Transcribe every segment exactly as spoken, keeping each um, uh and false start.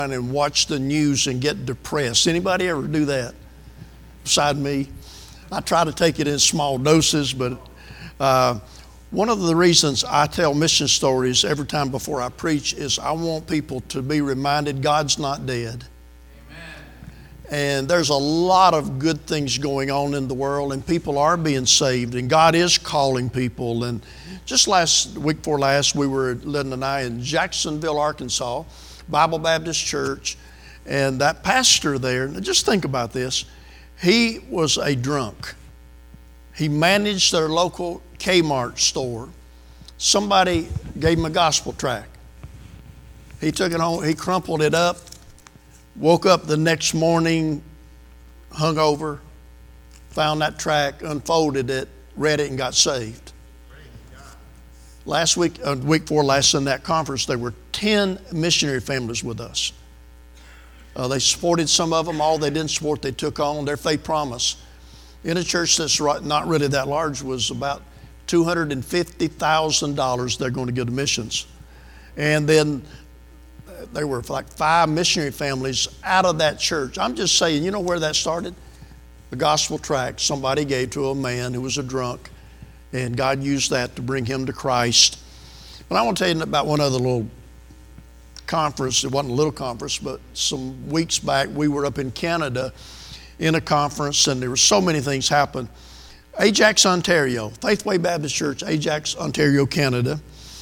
and watch the news and get depressed. Anybody ever do that? Beside me, I try to take it in small doses, but uh, one of the reasons I tell mission stories every time before I preach is I want people to be reminded God's not dead. And there's a lot of good things going on in the world, and people are being saved, and God is calling people. And just last week before last, we were, Linda and I, in Jacksonville, Arkansas, Bible Baptist Church, and that pastor there, just think about this, he was a drunk. He managed their local Kmart store. Somebody gave him a gospel tract. He took it home, he crumpled it up, woke up the next morning, hungover, found that tract, unfolded it, read it, and got saved. Last week, uh, week before last in that conference, there were ten missionary families with us. Uh, they supported some of them. All they didn't support, they took on. Their faith promise in a church that's not really that large was about two hundred fifty thousand dollars they're going to give to missions. And then there were like five missionary families out of that church. I'm just saying, you know where that started? The gospel tract somebody gave to a man who was a drunk, and God used that to bring him to Christ. But I want to tell you about one other little conference. It wasn't a little conference, but some weeks back we were up in Canada in a conference, and there were so many things happen. Ajax, Ontario, Faithway Baptist Church, Ajax, Ontario, Canada.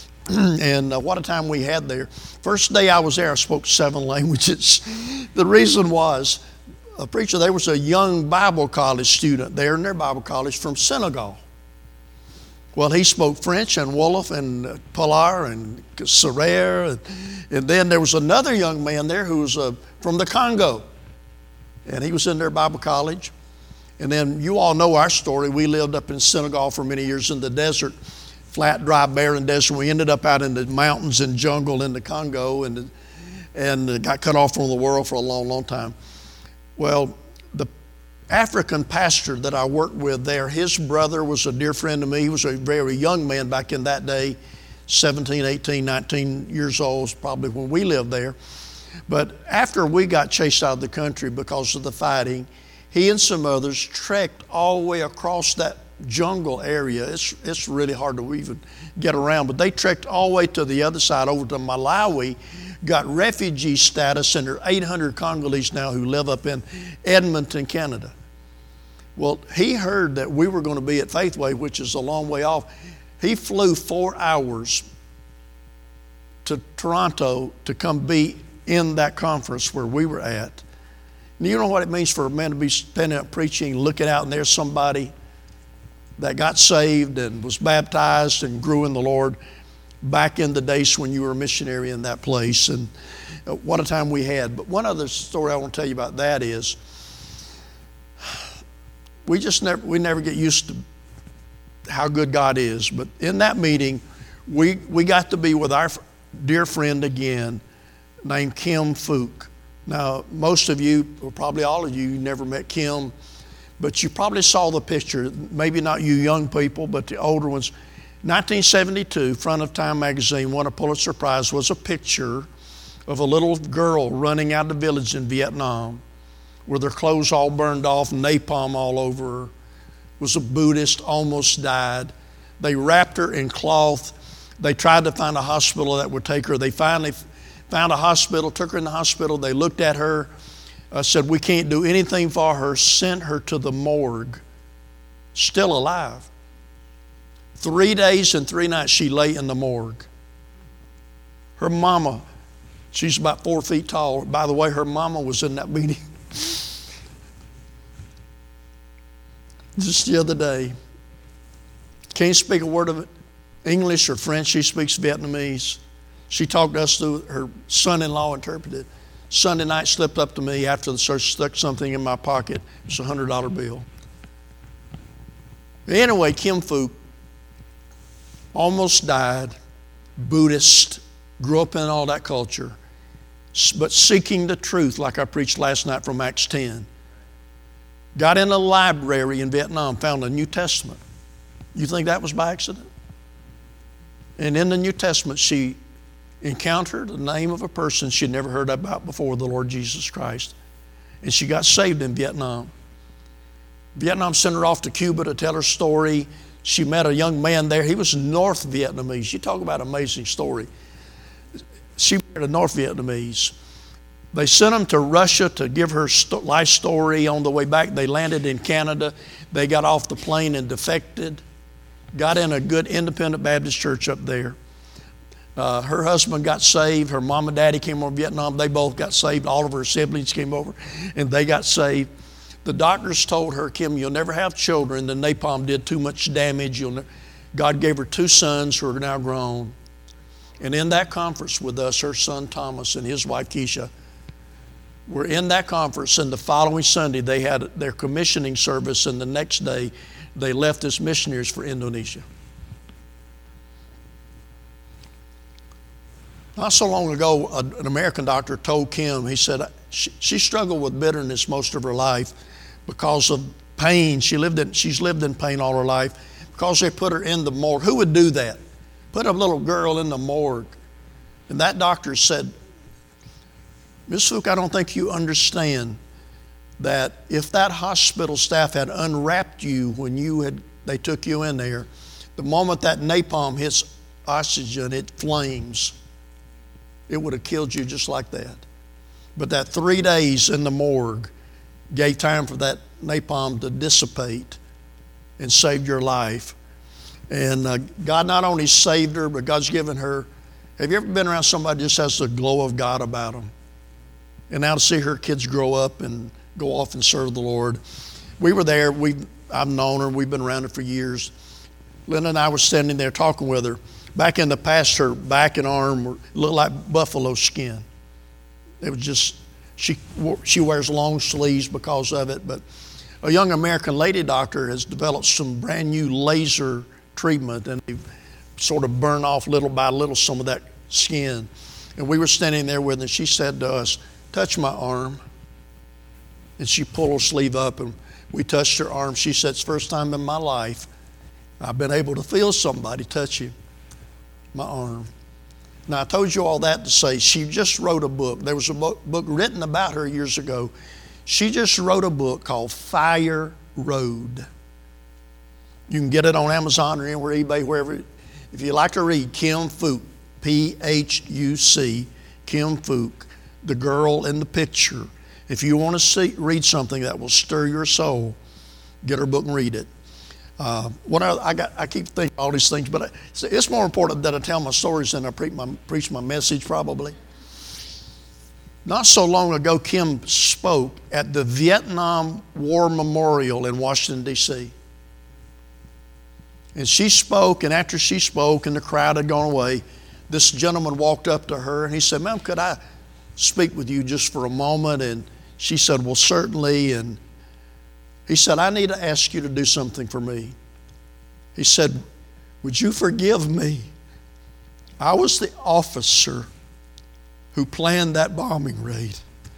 And uh, what a time we had there. First day I was there, I spoke seven languages. The reason was, a preacher, there was a young Bible college student there in their Bible college from Senegal. Well, he spoke French and Wolof and uh, Pilar and Serer. And, and then there was another young man there who was uh, from the Congo. And he was in their Bible college. And then you all know our story. We lived up in Senegal for many years in the desert. Flat, dry, barren desert. We ended up out in the mountains and jungle in the Congo and, and got cut off from the world for a long, long time. Well, the African pastor that I worked with there, his brother was a dear friend of me. He was a very young man back in that day, seventeen, eighteen, nineteen years old, probably when we lived there. But after we got chased out of the country because of the fighting, he and some others trekked all the way across that jungle area. It's it's really hard to even get around, but they trekked all the way to the other side over to Malawi, got refugee status, and there are eight hundred Congolese now who live up in Edmonton, Canada. Well, he heard that we were going to be at Faithway, which is a long way off. He flew four hours to Toronto to come be in that conference where we were at. And you know what it means for a man to be standing up preaching, looking out, and there's somebody that got saved and was baptized and grew in the Lord back in the days when you were a missionary in that place. And what a time we had. But one other story I want to tell you about that is we just never, we never get used to how good God is. But in that meeting, we, we got to be with our dear friend again named Kim Fook. Now, most of you, or probably all of you, never met Kim, but you probably saw the picture, maybe not you young people, but the older ones. nineteen seventy-two, front of Time magazine, won a Pulitzer Prize, was a picture of a little girl running out of the village in Vietnam with her clothes all burned off, napalm all over her. Was a Buddhist, almost died. They wrapped her in cloth. They tried to find a hospital that would take her. They finally found a hospital, took her in the hospital. They looked at her, Uh, said, we can't do anything for her, sent her to the morgue, still alive. Three days and three nights she lay in the morgue. Her mama, she's about four feet tall. By the way, her mama was in that meeting. Just the other day. Can't speak a word of it, English or French. She speaks Vietnamese. She talked to us through her son-in-law interpreted. Sunday night slipped up to me after the service, stuck something in my pocket. It was a one hundred dollar bill. Anyway, Kim Fook almost died, Buddhist, grew up in all that culture, but seeking the truth like I preached last night from Acts ten. Got in a library in Vietnam, found a New Testament. You think that was by accident? And in the New Testament, she encountered the name of a person she'd never heard about before, the Lord Jesus Christ. And she got saved in Vietnam. Vietnam sent her off to Cuba to tell her story. She met a young man there. He was North Vietnamese. You talk about an amazing story. She married a North Vietnamese. They sent him to Russia to give her st- life story. On the way back, they landed in Canada. They got off the plane and defected. Got in a good independent Baptist church up there. Uh, her husband got saved. Her mom and daddy came over to Vietnam. They both got saved. All of her siblings came over, and they got saved. The doctors told her, Kim, you'll never have children. The napalm did too much damage. You'll ne-. God gave her two sons who are now grown. And in that conference with us, her son Thomas and his wife Keisha were in that conference, and the following Sunday they had their commissioning service, and the next day they left as missionaries for Indonesia. Not so long ago, an American doctor told Kim, he said, she, she struggled with bitterness most of her life because of pain. She lived in, she's lived in pain all her life because they put her in the morgue. Who would do that? Put a little girl in the morgue. And that doctor said, Miss Fook, I don't think you understand that if that hospital staff had unwrapped you when you had they took you in there, the moment that napalm hits oxygen, it flames. It would have killed you just like that. But that three days in the morgue gave time for that napalm to dissipate and saved your life. And uh, God not only saved her, but God's given her. Have you ever been around somebody who just has the glow of God about them? And now to see her kids grow up and go off and serve the Lord. We were there. We I've known her. We've been around her for years. Linda and I were standing there talking with her. Back in the past, her back and arm were, looked like buffalo skin. It was just, she she wears long sleeves because of it. But a young American lady doctor has developed some brand new laser treatment, and they sort of burn off little by little some of that skin. And we were standing there with her, and she said to us, touch my arm. And she pulled her sleeve up, and we touched her arm. She said, it's the first time in my life I've been able to feel somebody touching my arm. Now, I told you all that to say she just wrote a book. There was a book, book written about her years ago. She just wrote a book called Fire Road. You can get it on Amazon or anywhere, eBay, wherever. If you like to read, Kim Fook, P H U C, Kim Fook, the girl in the picture. If you want to see, read something that will stir your soul, get her book and read it. Uh, what I, I got, I keep thinking all these things, but I, it's more important that I tell my stories than I preach my, preach my message probably. Not so long ago, Kim spoke at the Vietnam War Memorial in Washington, D C And she spoke, and after she spoke and the crowd had gone away, this gentleman walked up to her and he said, ma'am, could I speak with you just for a moment? And she said, well, certainly. And he said, I need to ask you to do something for me. He said, would you forgive me? I was the officer who planned that bombing raid.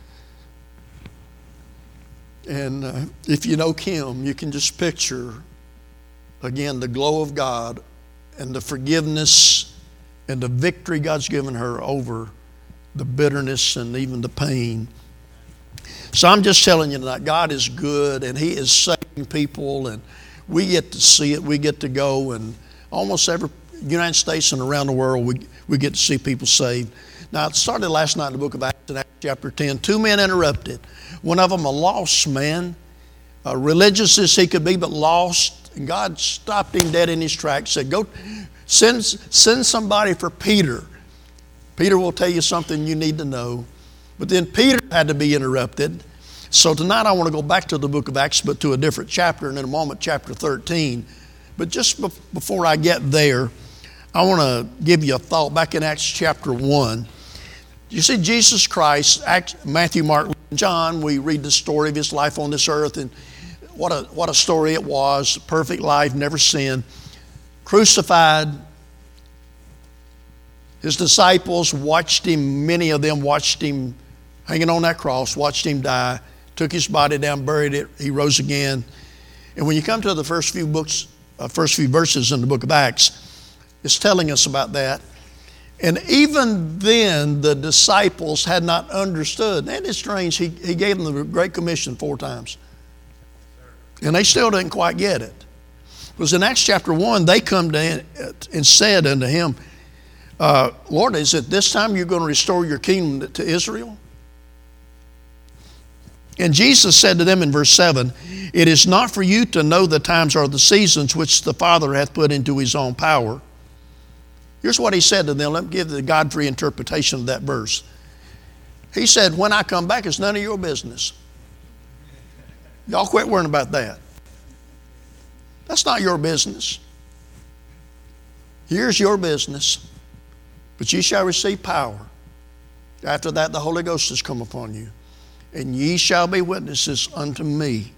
And uh, if you know Kim, you can just picture, again, the glow of God and the forgiveness and the victory God's given her over the bitterness and even the pain. So I'm just telling you tonight, God is good, and He is saving people, and we get to see it. We get to go, and almost every United States and around the world, we, we get to see people saved. Now, it started last night in the book of Acts, in Acts chapter ten. Two men interrupted. One of them a lost man, uh, religious as he could be, but lost. And God stopped him dead in his tracks, said, go send, send somebody for Peter. Peter will tell you something you need to know. But then Peter had to be interrupted. So tonight I want to go back to the book of Acts, but to a different chapter, and in a moment, chapter thirteen. But just be- before I get there, I want to give you a thought back in Acts chapter one. You see, Jesus Christ, Acts, Matthew, Mark, John, we read the story of His life on this earth, and what a, what a story it was. Perfect life, never sinned. Crucified. His disciples watched Him, many of them watched Him hanging on that cross, watched Him die, took His body down, buried it, He rose again. And when you come to the first few books, uh, first few verses in the book of Acts, it's telling us about that. And even then, the disciples had not understood. And it's strange, he, he gave them the Great Commission four times. And they still didn't quite get it. Because in Acts chapter one, they come to him and said unto him, uh, Lord, is it this time you're going to restore your kingdom to Israel? And Jesus said to them in verse seven, it is not for you to know the times or the seasons which the Father hath put into his own power. Here's what he said to them. Let me give the Godfrey interpretation of that verse. He said, when I come back, it's none of your business. Y'all quit worrying about that. That's not your business. Here's your business. But ye shall receive power. After that, the Holy Ghost has come upon you. And ye shall be witnesses unto me,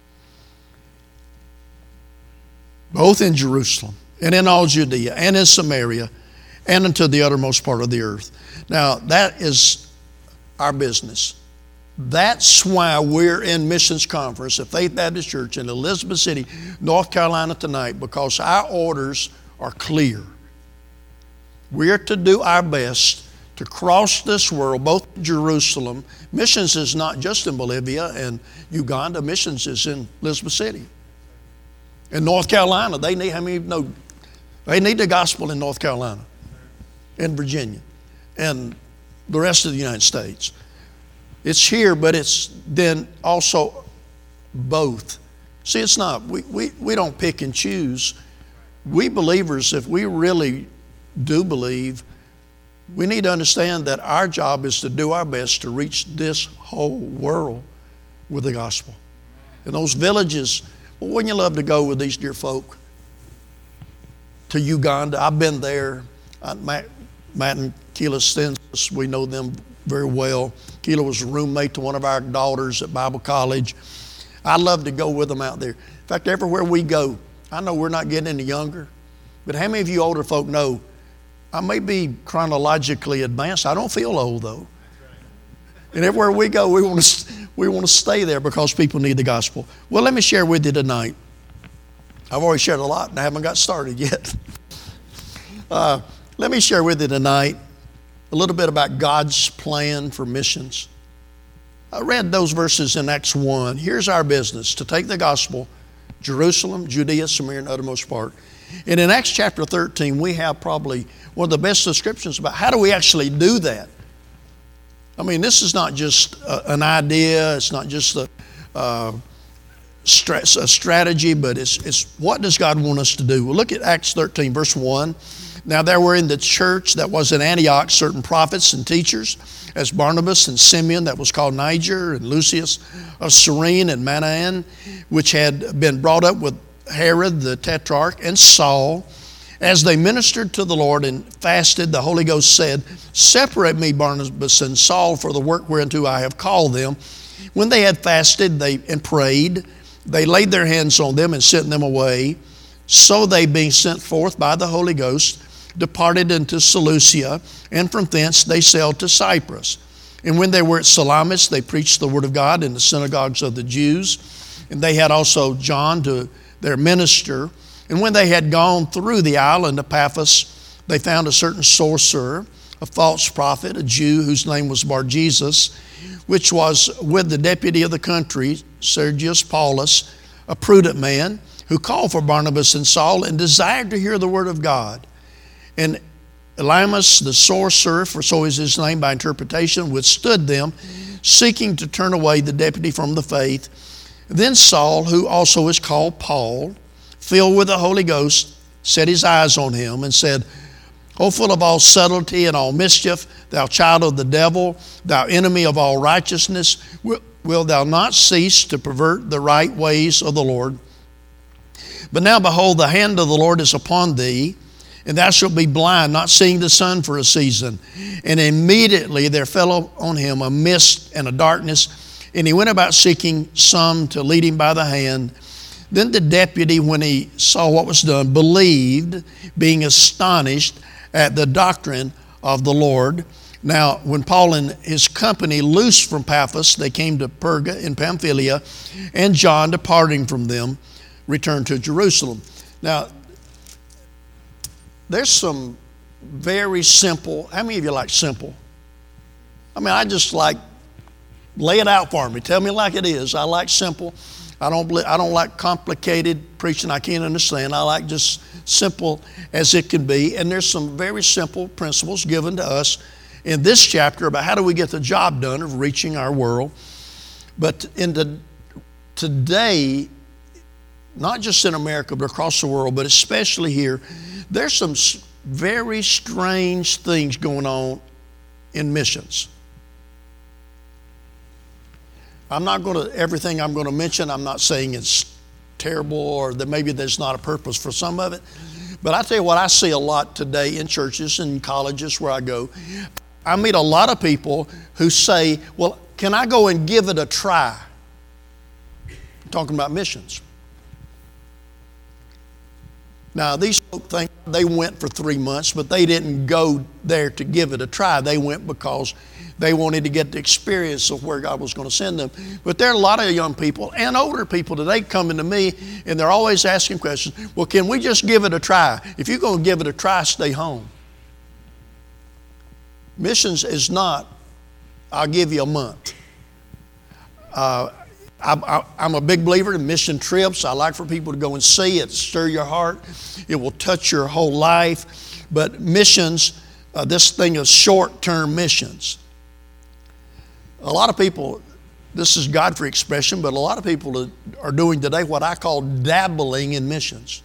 both in Jerusalem and in all Judea and in Samaria and unto the uttermost part of the earth. Now, that is our business. That's why we're in Missions Conference at Faith Baptist Church in Elizabeth City, North Carolina tonight, because our orders are clear. We're to do our best to cross this world, both in Jerusalem. Missions is not just in Bolivia and Uganda. Missions is in Elizabeth City. In North Carolina, they need, how many know, they need the gospel in North Carolina, in Virginia, and the rest of the United States. It's here, but it's then also both. See, it's not, we, we, we don't pick and choose. We believers, if we really do believe, we need to understand that our job is to do our best to reach this whole world with the gospel. In those villages, well, wouldn't you love to go with these dear folk to Uganda? I've been there. Uh, Matt, Matt and Keela Stensis, we know them very well. Keela was a roommate to one of our daughters at Bible College. I'd love to go with them out there. In fact, everywhere we go, I know we're not getting any younger, but how many of you older folk know I may be chronologically advanced. I don't feel old, though. And everywhere we go, we want to we want to stay there because people need the gospel. Well, let me share with you tonight. I've already shared a lot, and I haven't got started yet. Uh, let me share with you tonight a little bit about God's plan for missions. I read those verses in Acts one. Here's our business, to take the gospel, Jerusalem, Judea, Samaria, and uttermost part. And in Acts chapter thirteen, we have probably one of the best descriptions about how do we actually do that. I mean, this is not just a, an idea. It's not just a, uh, stra- a strategy, but it's, it's what does God want us to do? Well, look at Acts thirteen, verse one. Now there were in the church that was in Antioch certain prophets and teachers, as Barnabas and Simeon, that was called Niger, and Lucius of Cyrene and Manaen, which had been brought up with Herod the Tetrarch, and Saul. As they ministered to the Lord and fasted, the Holy Ghost said, separate me, Barnabas and Saul, for the work whereunto I have called them. When they had fasted they and prayed, they laid their hands on them and sent them away. So they, being sent forth by the Holy Ghost, departed into Seleucia, and from thence they sailed to Cyprus. And when they were at Salamis, they preached the word of God in the synagogues of the Jews. And they had also John to their minister. And when they had gone through the island of Paphos, they found a certain sorcerer, a false prophet, a Jew whose name was Bar-Jesus, which was with the deputy of the country, Sergius Paulus, a prudent man, who called for Barnabas and Saul and desired to hear the word of God. And Elymas, the sorcerer, for so is his name by interpretation, withstood them, seeking to turn away the deputy from the faith. Then Saul, who also is called Paul, filled with the Holy Ghost, set his eyes on him and said, O full of all subtlety and all mischief, thou child of the devil, thou enemy of all righteousness, will, will thou not cease to pervert the right ways of the Lord? But now behold, the hand of the Lord is upon thee, and thou shalt be blind, not seeing the sun for a season. And immediately there fell on him a mist and a darkness, and he went about seeking some to lead him by the hand. Then the deputy, when he saw what was done, believed, being astonished at the doctrine of the Lord. Now, when Paul and his company loosed from Paphos, they came to Perga in Pamphylia, and John, departing from them, returned to Jerusalem. Now, there's some very simple. How many of you like simple? I mean, I just like, lay it out for me. Tell me like it is. I like simple. I don't, I don't like complicated preaching I can't understand. I like just simple as it can be. And there's some very simple principles given to us in this chapter about how do we get the job done of reaching our world. But in the, today, not just in America, but across the world, but especially here, there's some very strange things going on in missions. I'm not going to, everything I'm going to mention, I'm not saying it's terrible or that maybe there's not a purpose for some of it. But I tell you what, I see a lot today in churches and colleges where I go. I meet a lot of people who say, well, can I go and give it a try? I'm talking about missions. Now, these folk think they went for three months, but they didn't go there to give it a try. They went because they wanted to get the experience of where God was going to send them. But there are a lot of young people and older people today coming to me, and they're always asking questions. Well, can we just give it a try? If you're going to give it a try, stay home. Missions is not, I'll give you a month. Uh, I, I, I'm a big believer in mission trips. I like for people to go and see it, stir your heart. It will touch your whole life. But missions, uh, this thing of short-term missions. A lot of people, this is God-free expression, but a lot of people are doing today what I call dabbling in missions.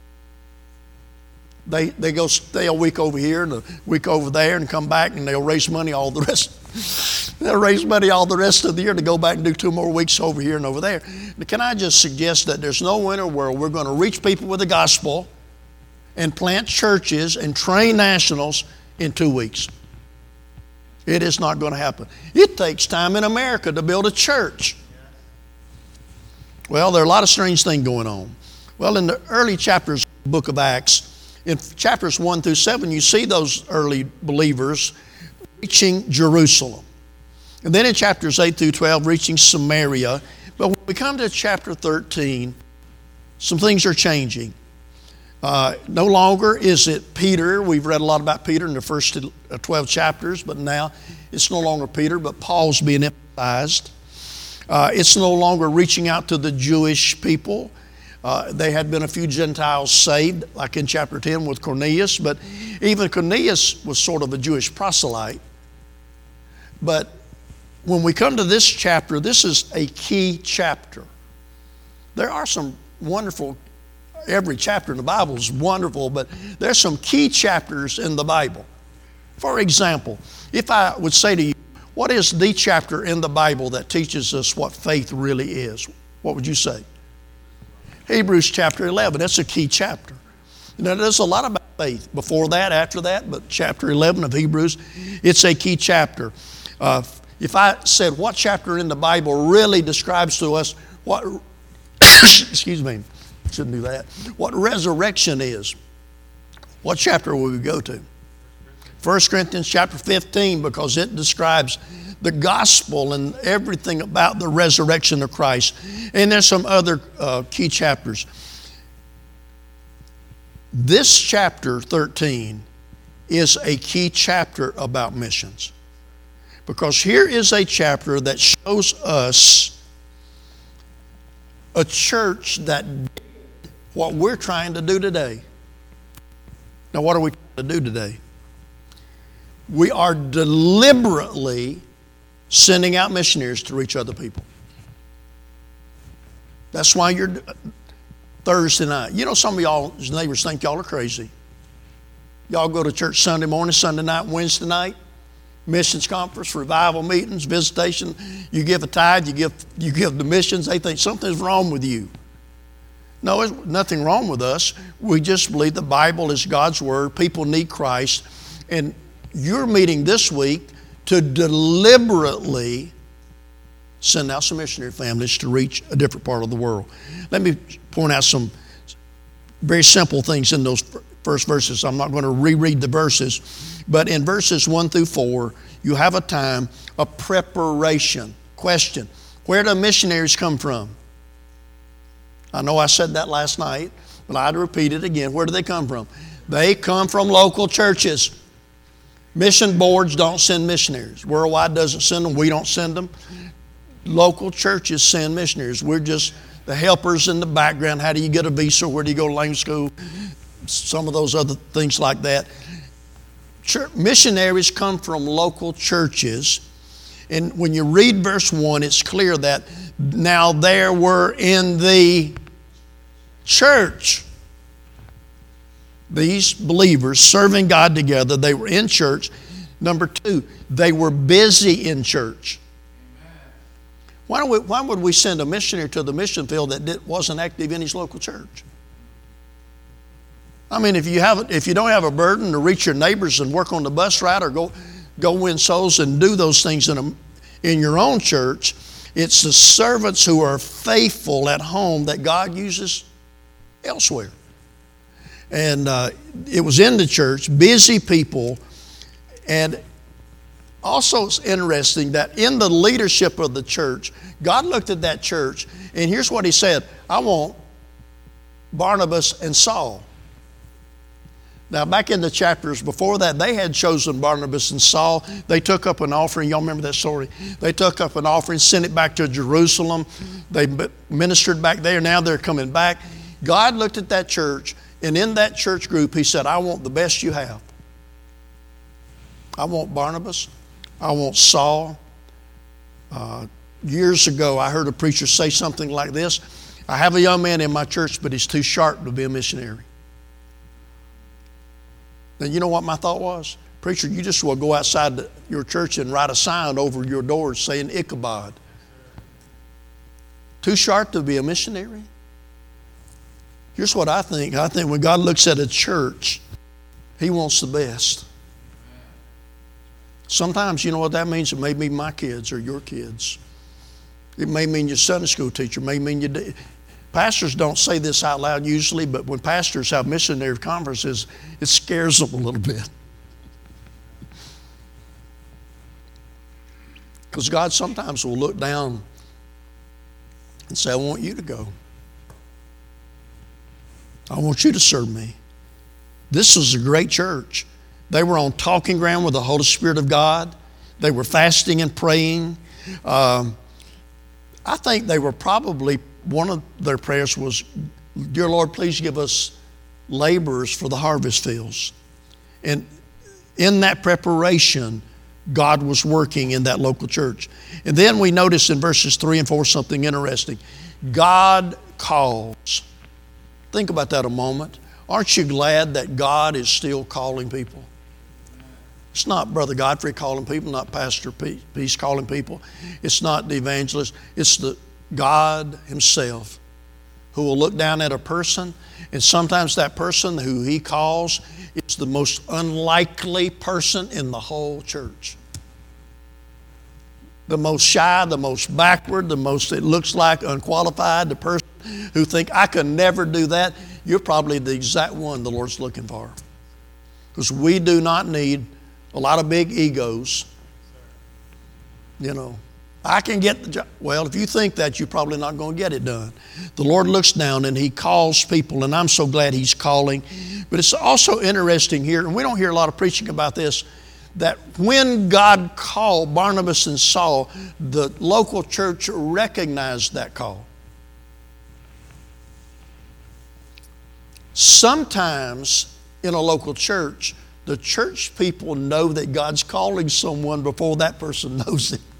They they go stay a week over here and a week over there and come back and they'll raise money all the rest. They'll raise money all the rest of the year to go back and do two more weeks over here and over there. Can I just suggest that there's no way in the world we're going to reach people with the gospel and plant churches and train nationals in two weeks. It is not going to happen. It takes time in America to build a church. Well, there are a lot of strange things going on. Well, in the early chapters of the book of Acts, in chapters one through seven, you see those early believers reaching Jerusalem. And then in chapters eight through twelve, reaching Samaria. But when we come to chapter thirteen, some things are changing. Uh, no longer is it Peter. We've read a lot about Peter in the first twelve chapters, but now it's no longer Peter, but Paul's being emphasized. Uh, it's no longer reaching out to the Jewish people. Uh, there had been a few Gentiles saved, like in chapter ten with Cornelius, but even Cornelius was sort of a Jewish proselyte. But when we come to this chapter, this is a key chapter. There are some wonderful, every chapter in the Bible is wonderful, but there's some key chapters in the Bible. For example, if I would say to you, what is the chapter in the Bible that teaches us what faith really is? What would you say? Hebrews chapter eleven. That's a key chapter. You know, there's a lot about faith before that, after that, but chapter eleven of Hebrews, it's a key chapter. Uh, if I said what chapter in the Bible really describes to us what, excuse me, shouldn't do that, what resurrection is, what chapter will we go to? First Corinthians chapter fifteen, because it describes the gospel and everything about the resurrection of Christ. And there's some other uh, key chapters. This chapter thirteen is a key chapter about missions. Because here is a chapter that shows us a church that did what we're trying to do today. Now, what are we trying to do today? We are deliberately sending out missionaries to reach other people. That's why you're Thursday night. You know, some of y'all's neighbors think y'all are crazy. Y'all go to church Sunday morning, Sunday night, Wednesday night, missions conference, revival meetings, visitation. You give a tithe, you give you give the missions. They think something's wrong with you. No, there's nothing wrong with us. We just believe the Bible is God's Word. People need Christ. And you're meeting this week to deliberately send out some missionary families to reach a different part of the world. Let me point out some very simple things in those first verses. I'm not going to reread the verses, but in verses one through four, you have a time of preparation. Question, where do missionaries come from? I know I said that last night, but I'd repeat it again. Where do they come from? They come from local churches. Mission boards don't send missionaries. Worldwide doesn't send them. We don't send them. Local churches send missionaries. We're just the helpers in the background. How do you get a visa? Where do you go to language school? Some of those other things like that. Church, missionaries come from local churches. And when you read verse one, it's clear that now there were in the church these believers serving God together. They were in church. Number two, they were busy in church. Why, don't we, why would we send a missionary to the mission field that did, wasn't active in his local church? I mean, if you have, if you don't have a burden to reach your neighbors and work on the bus route or go, go win souls and do those things in, a, in your own church, it's the servants who are faithful at home that God uses elsewhere. And uh, it was in the church, busy people. And also it's interesting that in the leadership of the church, God looked at that church, and here's what he said: I want Barnabas and Saul. Now, back in the chapters before that, they had chosen Barnabas and Saul. They took up an offering. Y'all remember that story? They took up an offering, sent it back to Jerusalem. They ministered back there. Now they're coming back. God looked at that church, and in that church group, he said, I want the best you have. I want Barnabas. I want Saul. Uh, years ago, I heard a preacher say something like this: I have a young man in my church, but he's too sharp to be a missionary. And you know what my thought was? Preacher, you just will go outside the, your church and write a sign over your doors saying Ichabod. Too sharp to be a missionary? Here's what I think. I think when God looks at a church, he wants the best. Sometimes, you know what that means? It may mean my kids or your kids. It may mean your Sunday school teacher. It may mean your... Pastors don't say this out loud usually, but when pastors have missionary conferences, it scares them a little bit. Because God sometimes will look down and say, I want you to go. I want you to serve me. This was a great church. They were on talking ground with the Holy Spirit of God. They were fasting and praying. Um, I think they were probably, one of their prayers was, Dear Lord, please give us laborers for the harvest fields. And in that preparation, God was working in that local church. And then we notice in verses three and four something interesting. God calls. Think about that a moment. Aren't you glad that God is still calling people? It's not Brother Godfrey calling people, not Pastor Peace calling people. It's not the evangelist. It's the God himself who will look down at a person, and sometimes that person who he calls is the most unlikely person in the whole church. The most shy, the most backward, the most, it looks like, unqualified, the person who think, I could never do that. You're probably the exact one the Lord's looking for. Because we do not need a lot of big egos. You know, I can get the job. Well, if you think that, you're probably not going to get it done. The Lord looks down and he calls people, and I'm so glad he's calling. But it's also interesting here, and we don't hear a lot of preaching about this, that when God called Barnabas and Saul, the local church recognized that call. Sometimes in a local church, the church people know that God's calling someone before that person knows it.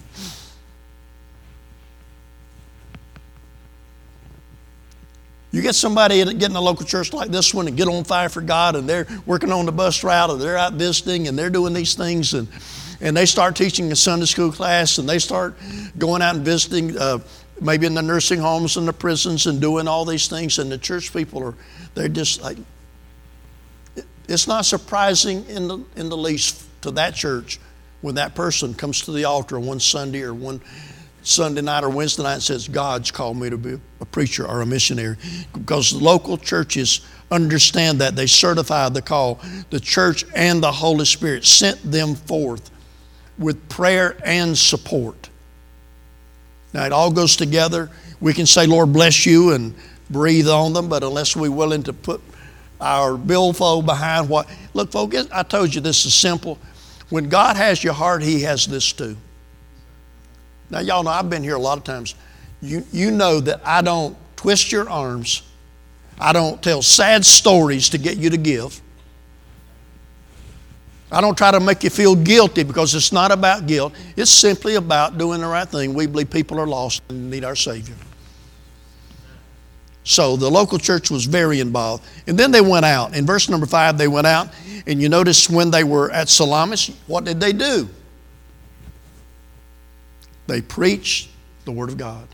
You get somebody get in a local church like this one and get on fire for God, and they're working on the bus route, or they're out visiting, and they're doing these things, and, and they start teaching a Sunday school class, and they start going out and visiting uh, maybe in the nursing homes and the prisons and doing all these things, and the church people are, they're just like, it's not surprising in the, in the least to that church when that person comes to the altar one Sunday or one Sunday night or Wednesday night and says, God's called me to be a preacher or a missionary. Because local churches understand that. They certify the call. The church and the Holy Spirit sent them forth with prayer and support. Now, it all goes together. We can say, Lord, bless you, and breathe on them, but unless we're willing to put our billfold behind what. Look, folks, I told you this is simple. When God has your heart, He has this too. Now, y'all know I've been here a lot of times. You, you know that I don't twist your arms. I don't tell sad stories to get you to give. I don't try to make you feel guilty, because it's not about guilt. It's simply about doing the right thing. We believe people are lost and need our Savior. So the local church was very involved. And then they went out. In verse number five, they went out. And you notice when they were at Salamis, what did they do? They preached the Word of God.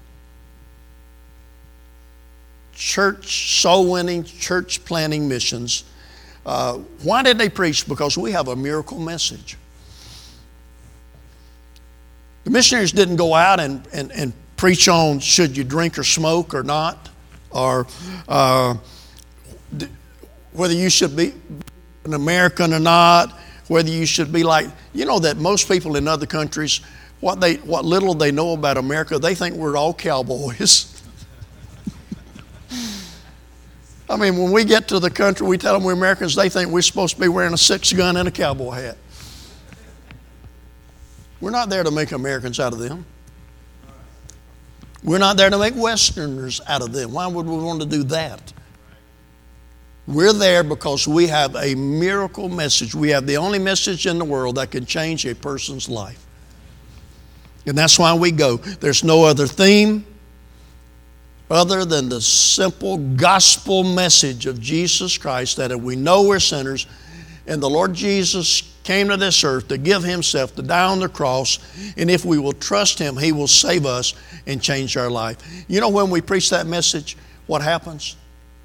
Church, soul winning, church planting missions. Uh, why did they preach? Because we have a miracle message. The missionaries didn't go out and, and, and preach on should you drink or smoke or not, or uh, whether you should be an American or not, whether you should be like, you know that most people in other countries, what they what little they know about America, they think we're all cowboys. I mean, when we get to the country, we tell them we're Americans, they think we're supposed to be wearing a six gun and a cowboy hat. We're not there to make Americans out of them. We're not there to make Westerners out of them. Why would we want to do that? We're there because we have a miracle message. We have the only message in the world that can change a person's life. And that's why we go. There's no other theme other than the simple gospel message of Jesus Christ, that we know we're sinners, and the Lord Jesus came to this earth to give Himself, to die on the cross, and if we will trust Him, He will save us and change our life. You know, when we preach that message, what happens?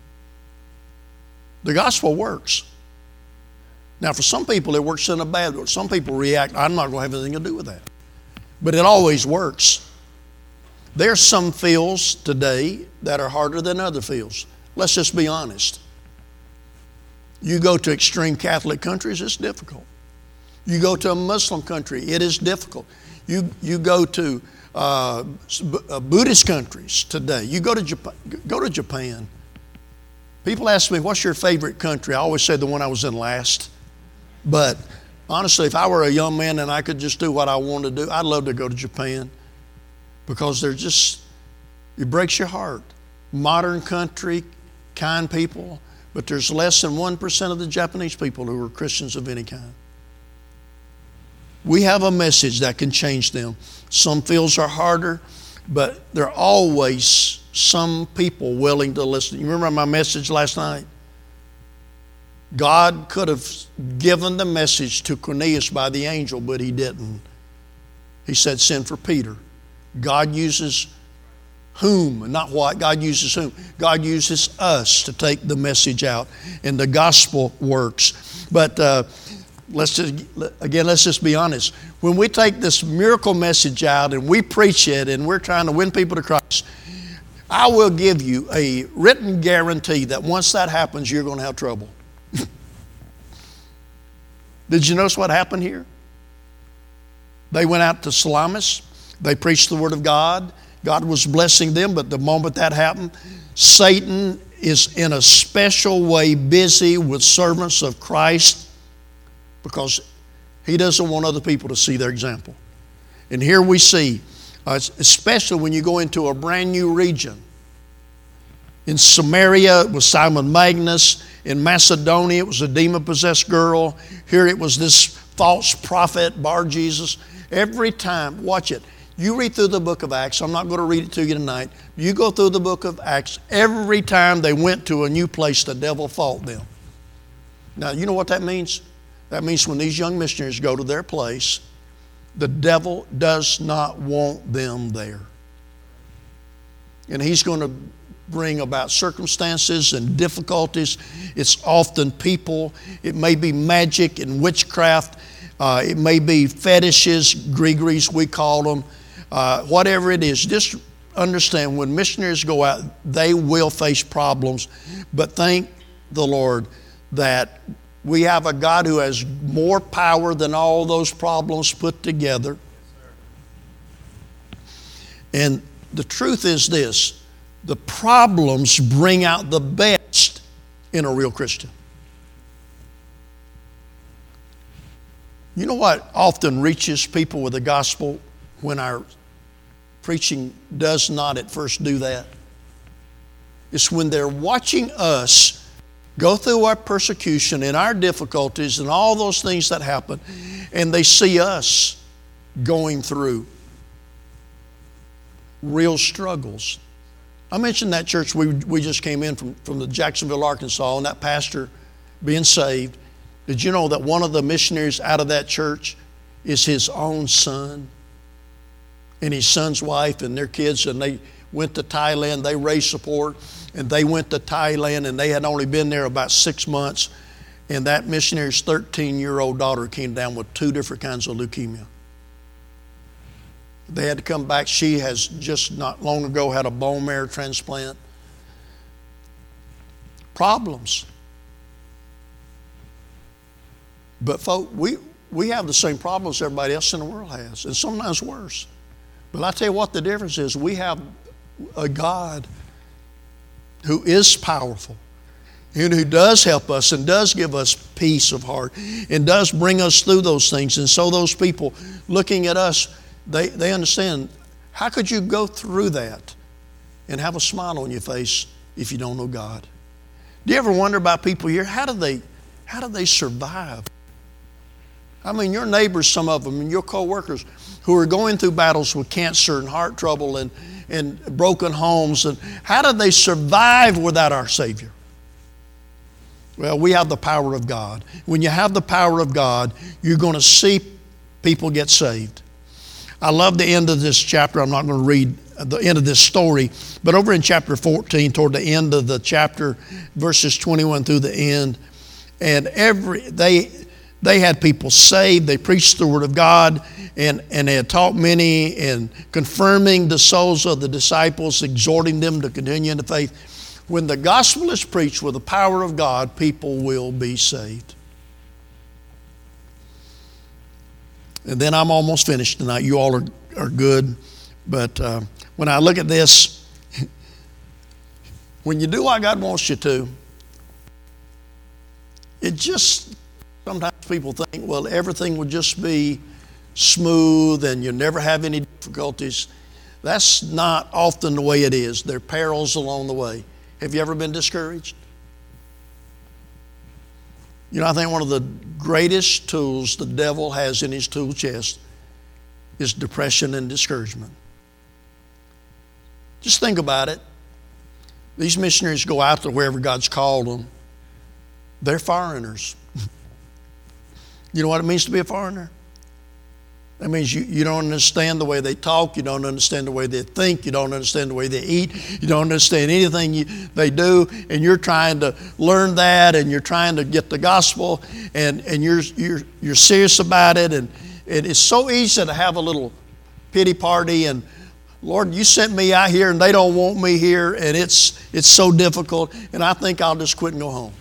The gospel works. Now, for some people, it works in a bad way. Some people react, I'm not going to have anything to do with that. But it always works. There's some fields today that are harder than other fields. Let's just be honest. You go to extreme Catholic countries, it's difficult. You go to a Muslim country, it is difficult. You, you go to uh, Buddhist countries today. You go to Japan, go to Japan. People ask me, what's your favorite country? I always say the one I was in last. But honestly, if I were a young man and I could just do what I wanted to do, I'd love to go to Japan. Because they're just, it breaks your heart. Modern country, kind people, but there's less than one percent of the Japanese people who are Christians of any kind. We have a message that can change them. Some fields are harder, but there are always some people willing to listen. You remember my message last night? God could have given the message to Cornelius by the angel, but He didn't. He said, send for Peter. God uses whom, not what. God uses whom. God uses us to take the message out, and the gospel works. But uh, let's just, again, let's just be honest. When we take this miracle message out and we preach it and we're trying to win people to Christ, I will give you a written guarantee that once that happens, you're going to have trouble. Did you notice what happened here? They went out to Salamis. They preached the Word of God. God was blessing them, but the moment that happened, Satan is in a special way busy with servants of Christ because he doesn't want other people to see their example. And here we see, uh, especially when you go into a brand new region. In Samaria, it was Simon Magus. In Macedonia, it was a demon-possessed girl. Here it was this false prophet, Bar-Jesus. Every time, watch it. You read through the book of Acts. I'm not going to read it to you tonight. You go through the book of Acts. Every time they went to a new place, the devil fought them. Now, you know what that means? That means when these young missionaries go to their place, the devil does not want them there. And he's going to bring about circumstances and difficulties. It's often people. It may be magic and witchcraft. Uh, it may be fetishes, Gregories we call them. Uh, whatever it is, just understand when missionaries go out, they will face problems. But thank the Lord that we have a God who has more power than all those problems put together. And the truth is this, the problems bring out the best in a real Christian. You know what often reaches people with the gospel when our preaching does not at first do that? It's when they're watching us go through our persecution and our difficulties and all those things that happen, and they see us going through real struggles. I mentioned that church we we just came in from, from the Jacksonville, Arkansas, and that pastor being saved. Did you know that one of the missionaries out of that church is his own son and his son's wife and their kids, and they went to Thailand. They raised support, and they went to Thailand, and they had only been there about six months, and that missionary's thirteen-year-old daughter came down with two different kinds of leukemia. They had to come back. She has just not long ago had a bone marrow transplant. Problems. But folk, we, we have the same problems everybody else in the world has, and sometimes worse. But I tell you what the difference is. We have a God who is powerful and who does help us and does give us peace of heart and does bring us through those things. And so those people looking at us, they, they understand, how could you go through that and have a smile on your face if you don't know God? Do you ever wonder about people here? How do they, how do they survive? I mean, your neighbors, some of them, and your co-workers who are going through battles with cancer and heart trouble and, and broken homes, and how do they survive without our Savior? Well, we have the power of God. When you have the power of God, you're going to see people get saved. I love the end of this chapter. I'm not going to read the end of this story, but over in chapter fourteen, toward the end of the chapter, verses twenty-one through the end, and every they they had people saved. They preached the word of God, and, and they had taught many, and confirming the souls of the disciples, exhorting them to continue in the faith. When the gospel is preached with the power of God, people will be saved. And then I'm almost finished tonight. You all are, are good. But uh, when I look at this, when you do what God wants you to, it just, sometimes people think, well, everything will just be smooth and you'll never have any difficulties. That's not often the way it is. There are perils along the way. Have you ever been discouraged? You know, I think one of the greatest tools the devil has in his tool chest is depression and discouragement. Just think about it. These missionaries go out to wherever God's called them. They're foreigners. You know what it means to be a foreigner? That means you, you don't understand the way they talk. You don't understand the way they think. You don't understand the way they eat. You don't understand anything you, they do. And you're trying to learn that, and you're trying to get the gospel, and, and you're, you're, you're serious about it. And it is so easy to have a little pity party and, Lord, you sent me out here and they don't want me here, and it's, it's so difficult, and I think I'll just quit and go home.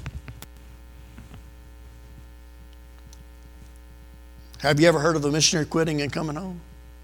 Have you ever heard of a missionary quitting and coming home?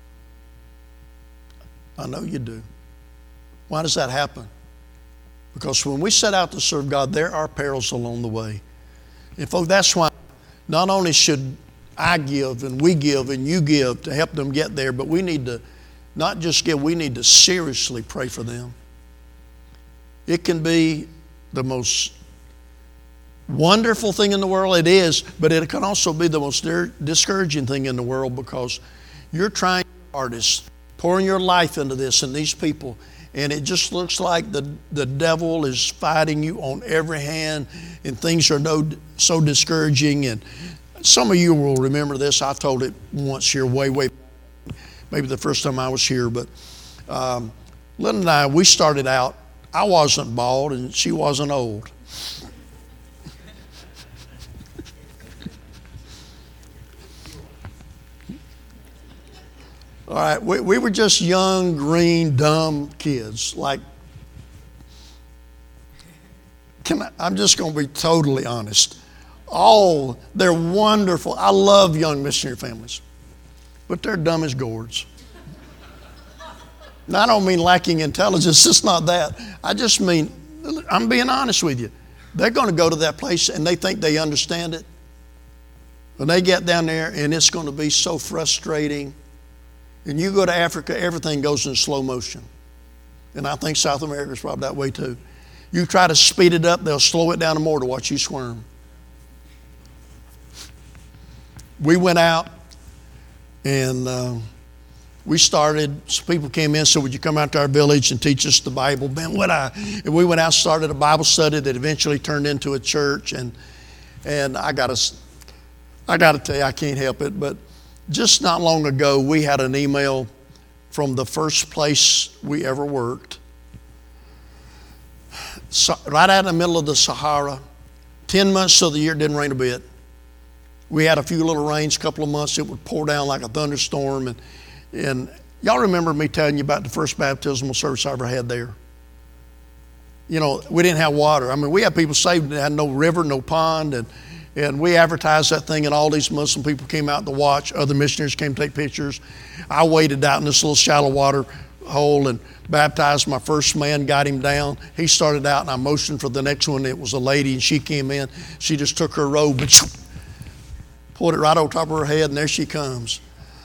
I know you do. Why does that happen? Because when we set out to serve God, there are perils along the way. And folks, that's why not only should I give and we give and you give to help them get there, but we need to not just give, we need to seriously pray for them. It can be the most wonderful thing in the world, it is, but it can also be the most discouraging thing in the world, because you're trying your hardest, pouring your life into this and these people, and it just looks like the, the devil is fighting you on every hand, and things are no, so discouraging. And some of you will remember this. I've told it once here, way, way, maybe the first time I was here, but um, Lynn and I, we started out, I wasn't bald and she wasn't old. All right, we, we were just young, green, dumb kids. Like, can I, I'm just going to be totally honest. All, they're wonderful. I love young missionary families, but they're dumb as gourds. Now, I don't mean lacking intelligence. It's not that. I just mean, I'm being honest with you. They're going to go to that place and they think they understand it. When they get down there, and it's going to be so frustrating. And you go to Africa, everything goes in slow motion. And I think South America is probably that way too. You try to speed it up, they'll slow it down more to watch you squirm. We went out and uh, we started, some people came in and said, would you come out to our village and teach us the Bible? Man, would I? And we went out and started a Bible study that eventually turned into a church. And and I got to, I got to tell you, I can't help it, but just not long ago, we had an email from the first place we ever worked. So, right out in the middle of the Sahara, ten months of the year, it didn't rain a bit. We had a few little rains, a couple of months, it would pour down like a thunderstorm. And, and y'all remember me telling you about the first baptismal service I ever had there? You know, we didn't have water. I mean, we had people saved that had no river, no pond, and And we advertised that thing, and all these Muslim people came out to watch. Other missionaries came to take pictures. I waded out in this little shallow water hole and baptized my first man, got him down. He started out, and I motioned for the next one. It was a lady, and she came in. She just took her robe and pulled it right on top of her head, and there she comes.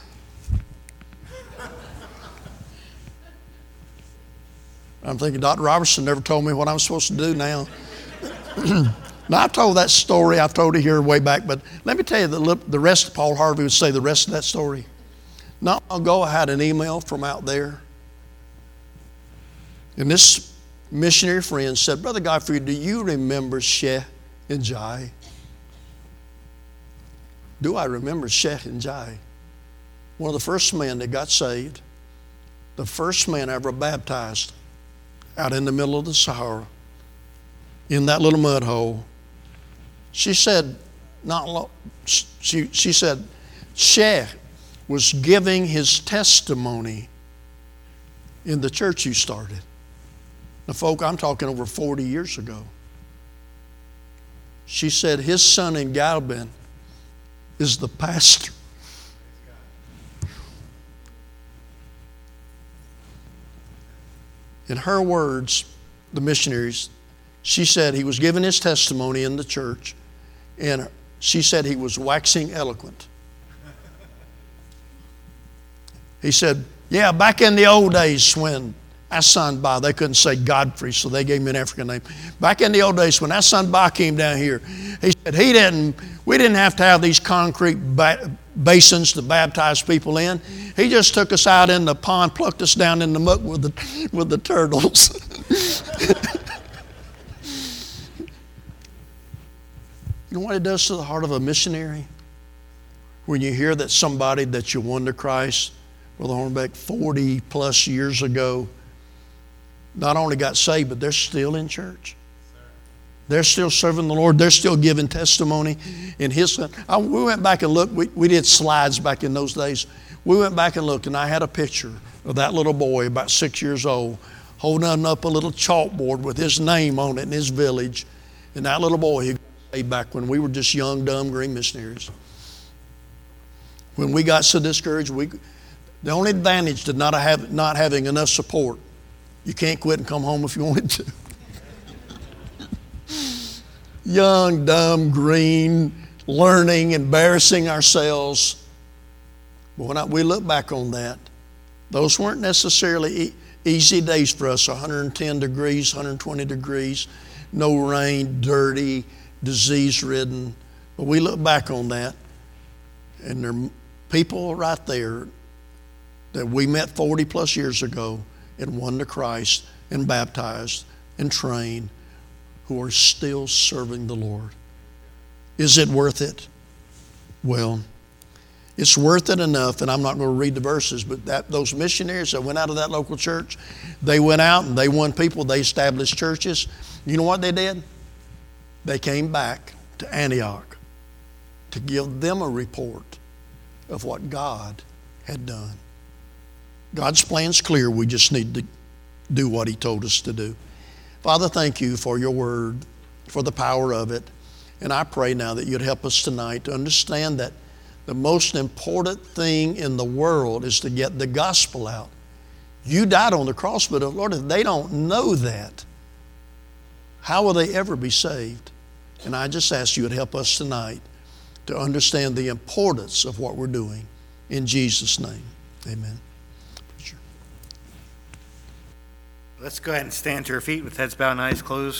I'm thinking, Doctor Robertson never told me what I'm supposed to do now. Now, I've told that story. I've told it here way back, but let me tell you the, the rest. Paul Harvey would say the rest of that story. Not long ago, I had an email from out there. And this missionary friend said, Brother Godfrey, do you remember Sheikh Njai? Do I remember Sheikh Njai? One of the first men that got saved. The first man ever baptized out in the middle of the Sahara in that little mud hole. She said, not long, she, she said, Sheikh was giving his testimony in the church you started. Now, folk, I'm talking over forty years ago. She said his son in Galban is the pastor. In her words, the missionaries, she said he was giving his testimony in the church, and she said he was waxing eloquent. He said, yeah, back in the old days when Hassan Ba, they couldn't say Godfrey, so they gave him an African name. Back in the old days when Hassan Ba came down here, he said he didn't, we didn't have to have these concrete ba- basins to baptize people in. He just took us out in the pond, plucked us down in the muck with the, with the turtles. You know what it does to the heart of a missionary? When you hear that somebody that you won to Christ, Brother Hornbeck, forty plus years ago, not only got saved, but they're still in church. They're still serving the Lord. They're still giving testimony in His. I, we went back and looked. We, we did slides back in those days. We went back and looked, and I had a picture of that little boy, about six years old, holding up a little chalkboard with his name on it in his village. And that little boy, he got saved back when we were just young, dumb, green missionaries. When we got so discouraged, we the only advantage to not have not having enough support, you can't quit and come home if you wanted to. Young, dumb, green, learning, embarrassing ourselves. But when I, we look back on that, those weren't necessarily e- easy days for us. one hundred ten degrees, one hundred twenty degrees, no rain, dirty, disease-ridden. But we look back on that, and there are people right there that we met forty plus years ago and won to Christ and baptized and trained, who are still serving the Lord. Is it worth it? Well, it's worth it enough, and I'm not going to read the verses, but that those missionaries that went out of that local church, they went out and they won people, they established churches. You know what they did? They came back to Antioch to give them a report of what God had done. God's plan's clear. We just need to do what He told us to do. Father, thank You for Your word, for the power of it. And I pray now that You'd help us tonight to understand that the most important thing in the world is to get the gospel out. You died on the cross, but Lord, if they don't know that, How will they ever be saved? And I just ask you to help us tonight to understand the importance of what we're doing. In Jesus' name, amen. Let's go ahead and stand to our feet with heads bowed and eyes closed.